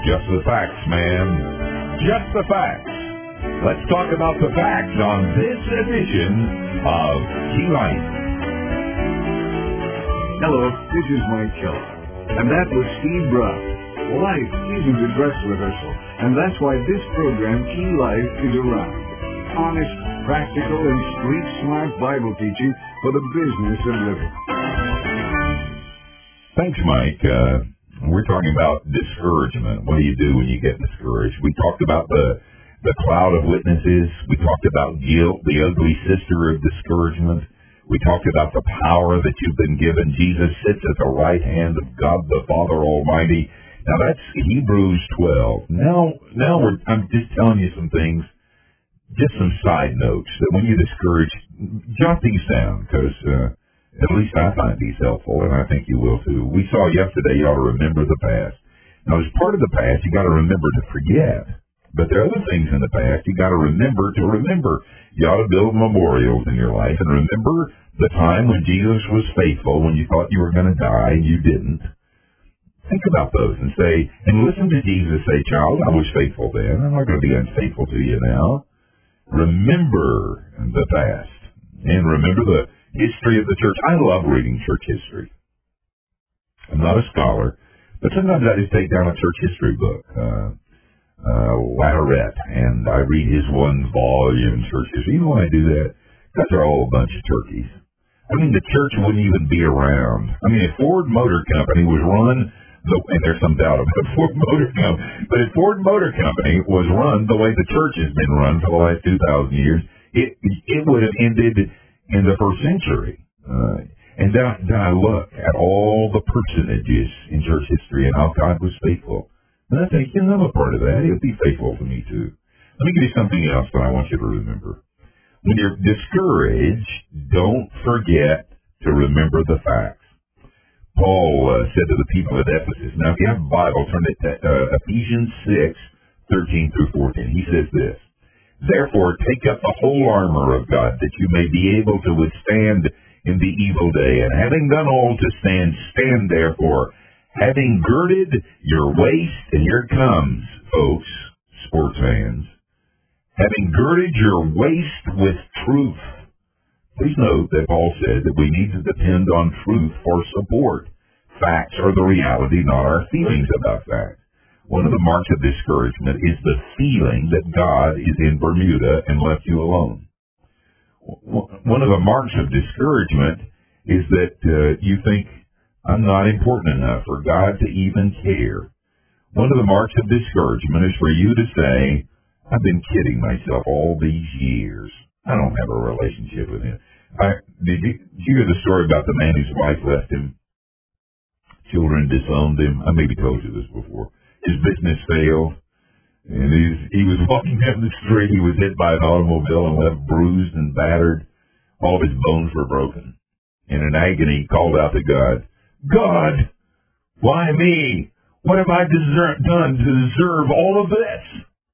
Just the facts, man. Just the facts. Let's talk about the facts on this edition of Key Life. Hello, this is Mike Keller. And that was Steve Brown. Life isn't a dress rehearsal, and that's why this program, Key Life, is around. Honest, practical, and street-smart Bible teaching for the business of living. Thanks, Mike. We're talking about discouragement. What do you do when you get discouraged? We talked about the cloud of witnesses. We talked about guilt, the ugly sister of discouragement. We talked about the power that you've been given. Jesus sits at the right hand of God the Father Almighty. Now that's Hebrews 12. Now I'm just telling you some things, just some side notes that when you're discouraged, jot these down, because at least I find these helpful, and I think you will too. We saw yesterday you ought to remember the past. Now, as part of the past, you got to remember to forget. But there are other things in the past you got to remember to remember. You ought to build memorials in your life and remember the time when Jesus was faithful, when you thought you were going to die and you didn't. Think about those and say, and listen to Jesus say, child, I was faithful then. I'm not going to be unfaithful to you now. Remember the past and remember the history of the church. I love reading church history. I'm not a scholar, but sometimes I just take down a church history book, Latterette, and I read his one-volume church history. You know why I do that? Because they're all a bunch of turkeys. I mean, the church wouldn't even be around. I mean, if Ford Motor Company was run, and there's some doubt about Ford Motor Company, but if Ford Motor Company was run the way the church has been run for the last 2,000 years, it would have ended in the first century. And then I look at all the personages in church history and how God was faithful. And I think, I'm a part of that. He'll be faithful to me too. Let me give you something else that I want you to remember. When you're discouraged, don't forget to remember the facts. Paul said to the people at Ephesus, now if you have a Bible, turn it to Ephesians 6:13 through 14. He says this, therefore, take up the whole armor of God, that you may be able to withstand in the evil day. And having done all to stand, stand therefore, having girded your waist, and here it comes, folks, sports fans, having girded your waist with truth. Please note that Paul said that we need to depend on truth for support. Facts are the reality, not our feelings about facts. One of the marks of discouragement is the feeling that God is in Bermuda and left you alone. One of the marks of discouragement is that you think, I'm not important enough for God to even care. One of the marks of discouragement is for you to say, I've been kidding myself all these years. I don't have a relationship with him. Did you hear the story about the man whose wife left him? Children disowned him. I maybe told you this before. His business failed, and he was walking down the street. He was hit by an automobile and left bruised and battered. All of his bones were broken. In an agony, he called out to God, God, why me? What have I done to deserve all of this?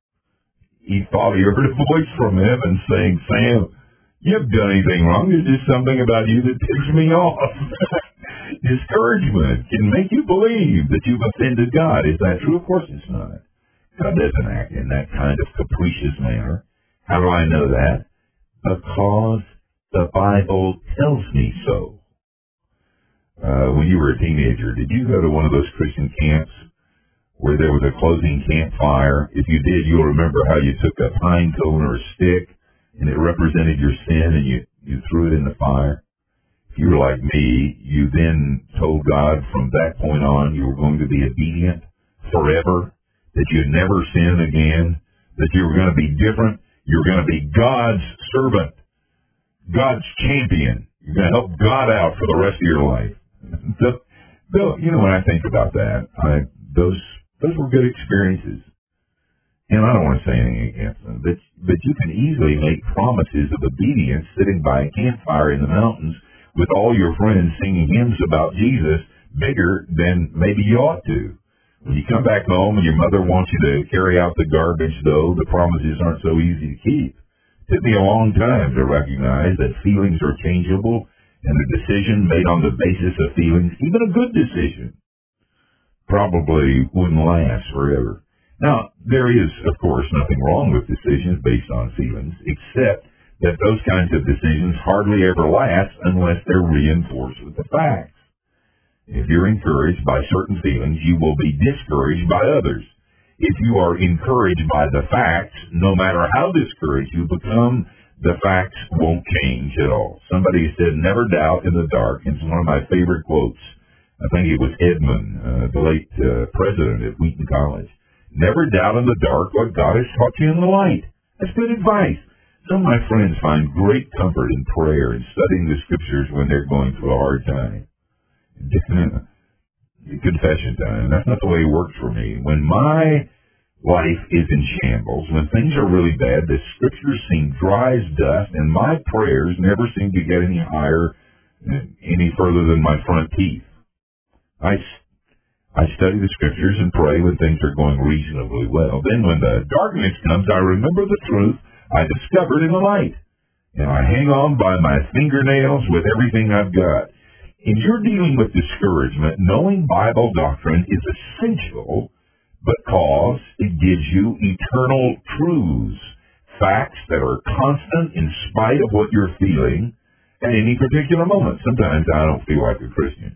He thought he heard a voice from heaven saying, Sam, you haven't done anything wrong. There's just something about you that ticks me off. Discouragement can make you believe that you've offended God. Is that true? Of course it's not. God doesn't act in that kind of capricious manner. How do I know that? Because the Bible tells me so. When you were a teenager, did you go to one of those Christian camps where there was a closing campfire? If you did, you'll remember how you took a pine cone or a stick and it represented your sin and you threw it in the fire. If you were like me, you then told God from that point on you were going to be obedient forever, that you'd never sin again, that you were going to be different. You're going to be God's servant, God's champion. You're going to help God out for the rest of your life. So, when I think about that, those were good experiences. And I don't want to say anything against them, but you can easily make promises of obedience sitting by a campfire in the mountains with all your friends singing hymns about Jesus bigger than maybe you ought to. When you come back home and your mother wants you to carry out the garbage, though, the promises aren't so easy to keep. It took me a long time to recognize that feelings are changeable and a decision made on the basis of feelings, even a good decision, probably wouldn't last forever. Now, there is, of course, nothing wrong with decisions based on feelings, except that those kinds of decisions hardly ever last unless they're reinforced with the facts. If you're encouraged by certain feelings, you will be discouraged by others. If you are encouraged by the facts, no matter how discouraged you become, the facts won't change at all. Somebody said, never doubt in the dark. It's one of my favorite quotes. I think it was Edmund, the late president at Wheaton College. Never doubt in the dark what God has taught you in the light. That's good advice. Some of my friends find great comfort in prayer and studying the scriptures when they're going through a hard time. Confession time. That's not the way it works for me. When my life is in shambles, when things are really bad, the scriptures seem dry as dust, and my prayers never seem to get any higher, any further than my front teeth. I study the scriptures and pray when things are going reasonably well. Then when the darkness comes, I remember the truth I discovered in the light, and I hang on by my fingernails with everything I've got. If you're dealing with discouragement, knowing Bible doctrine is essential because it gives you eternal truths, facts that are constant in spite of what you're feeling at any particular moment. Sometimes I don't feel like a Christian.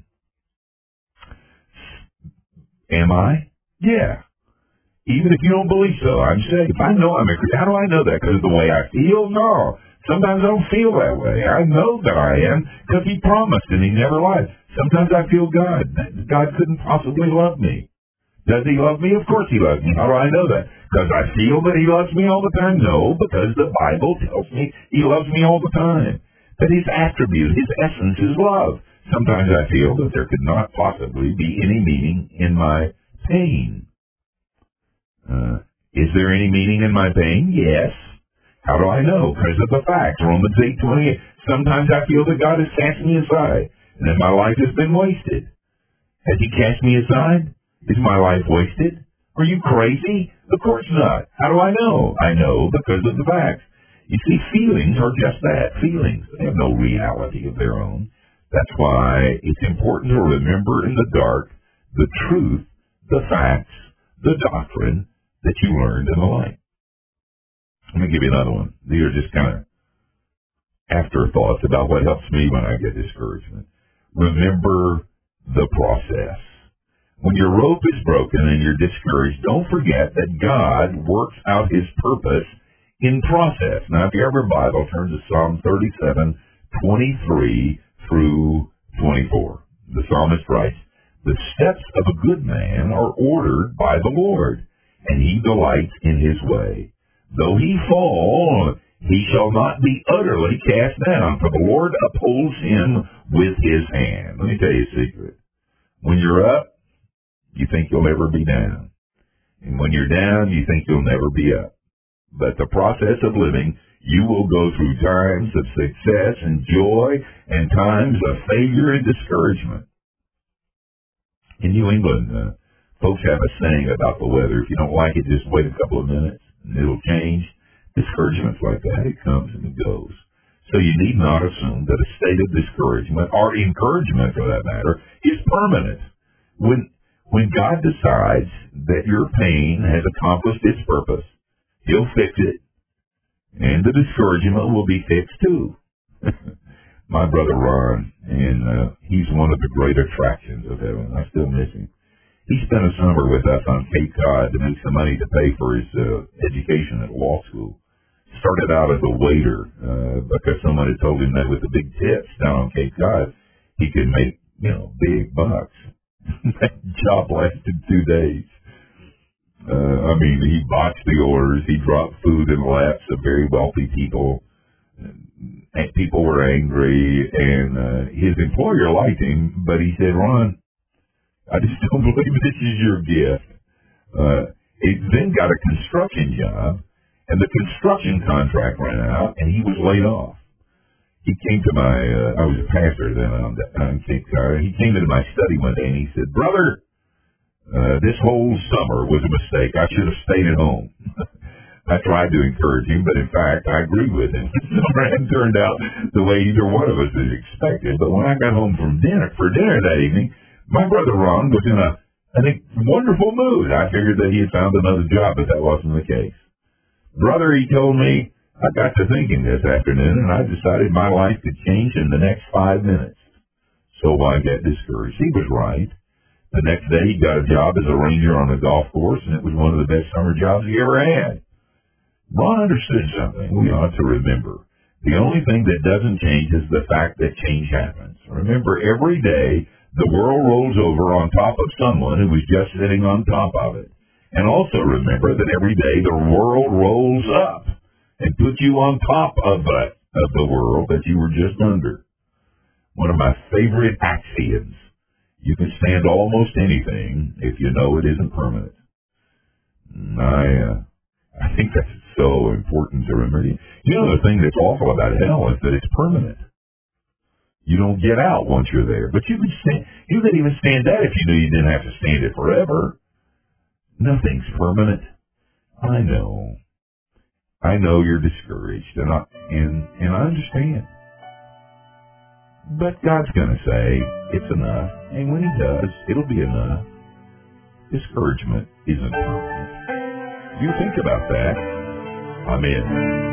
Am I? Yeah. Even if you don't believe so, I'm saved. I know I'm a Christian. How do I know that? Because of the way I feel? No. Sometimes I don't feel that way. I know that I am because he promised and he never lied. Sometimes I feel God couldn't possibly love me. Does he love me? Of course he loves me. How do I know that? Because I feel that he loves me all the time? No, because the Bible tells me he loves me all the time. That his attribute, his essence is love. Sometimes I feel that there could not possibly be any meaning in my pain. Is there any meaning in my pain? Yes. How do I know? Because of the facts. Romans 8:28. Sometimes I feel that God has cast me aside, and that my life has been wasted. Has he cast me aside? Is my life wasted? Are you crazy? Of course not. How do I know? I know because of the facts. You see, feelings are just that, feelings. They have no reality of their own. That's why it's important to remember in the dark the truth, the facts, the doctrine that you learned in the light. Let me give you another one. These are just kind of afterthoughts about what helps me when I get discouragement. Remember the process. When your rope is broken and you're discouraged, don't forget that God works out his purpose in process. Now, if you have your Bible, turn to Psalm 37:23 through 24. The psalmist writes, "The steps of a good man are ordered by the Lord, and he delights in his way. Though he fall, he shall not be utterly cast down, for the Lord upholds him with his hand." Let me tell you a secret. When you're up, you think you'll never be down. And when you're down, you think you'll never be up. But the process of living, you will go through times of success and joy and times of failure and discouragement. In New England, folks have a saying about the weather. If you don't like it, just wait a couple of minutes and it'll change. Discouragement's like that. It comes and it goes. So you need not assume that a state of discouragement, or encouragement for that matter, is permanent. When God decides that your pain has accomplished its purpose, he'll fix it, and the discouragement will be fixed too. My brother Ron, and he's one of the great attractions of heaven. I still miss him. He spent a summer with us on Cape Cod to make some money to pay for his education at law school. Started out as a waiter because someone had told him that with the big tips down on Cape Cod, he could make, big bucks. That job lasted 2 days. He botched the orders. He dropped food in the laps of very wealthy people. And people were angry, and his employer liked him, but he said, "Ron, I just don't believe this is your gift." He then got a construction job, and the construction contract ran out, and he was laid off. He came to I was a pastor then on Cape Cod. He came into my study one day, and he said, "Brother, this whole summer was a mistake. I should have stayed at home." I tried to encourage him, but in fact, I agreed with him. The summer hadn't turned out the way either one of us had expected. But when I got home for dinner that evening, my brother Ron was in a wonderful mood. I figured that he had found another job, but that wasn't the case. Brother, he told me, I got to thinking this afternoon, and I decided my life could change in the next 5 minutes. So why get discouraged? He was right. The next day, he got a job as a ranger on a golf course, and it was one of the best summer jobs he ever had. Ron understood something we ought to remember. The only thing that doesn't change is the fact that change happens. Remember, every day, the world rolls over on top of someone who was just sitting on top of it. And also remember that every day the world rolls up and puts you on top of the world that you were just under. One of my favorite axioms: you can stand almost anything if you know it isn't permanent. I think that's so important to remember. You know, the thing that's awful about hell is that it's permanent. You don't get out once you're there. But you could even stand that if you knew you didn't have to stand it forever. Nothing's permanent. I know you're discouraged, and I understand. But God's going to say, it's enough. And when he does, it'll be enough. Discouragement isn't permanent. You think about that. I'm in.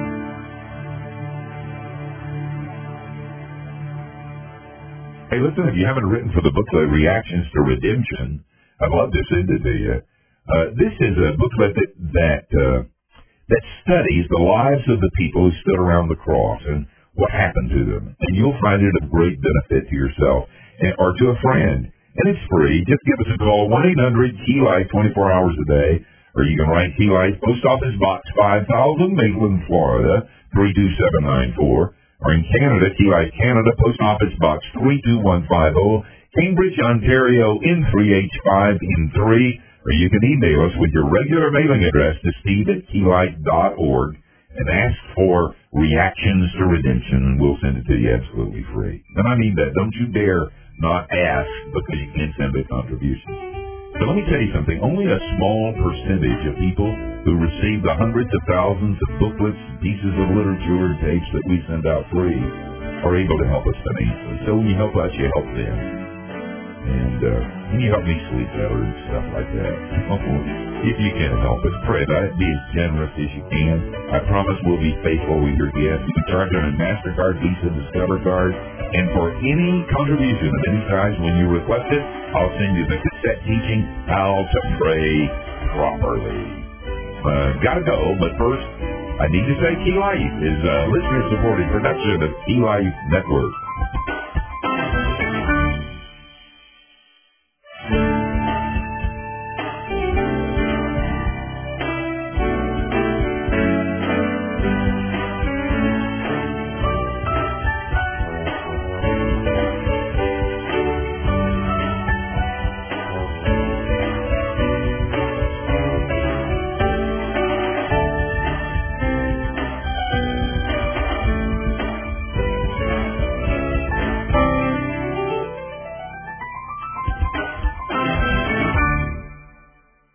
Hey, listen, if you haven't written for the booklet Reactions to Redemption, I'd love to send it to you. This is a booklet that studies the lives of the people who stood around the cross and what happened to them. And you'll find it of great benefit to yourself or to a friend. And it's free. Just give us a call, 1-800-KEY-LIFE, 24 hours a day. Or you can write Key Life, Post Office Box 5000, Maitland, Florida, 32794. Or in Canada, Key Life Canada, Post Office Box 32150, Cambridge, Ontario, N3H5N3. Or you can email us with your regular mailing address to steve@keylife.org and ask for Reactions to Redemption, and we'll send it to you absolutely free. And I mean that. Don't you dare not ask because you can't send a contribution. So let me tell you something. Only a small percentage of people who receive the hundreds of thousands of booklets, pieces of literature, and tapes that we send out free are able to help us financially. So when you help us, you help them. And when you help me sleep better and stuff like that. If you can help us, pray about it. Be as generous as you can. I promise we'll be faithful with your gift. You can charge on a MasterCard, Visa, Discover card. And for any contribution of any size, when you request it, I'll send you the cassette teaching how to pray properly. Gotta go, but first, I need to say Key Life is a listener-supported production of Key Life Network.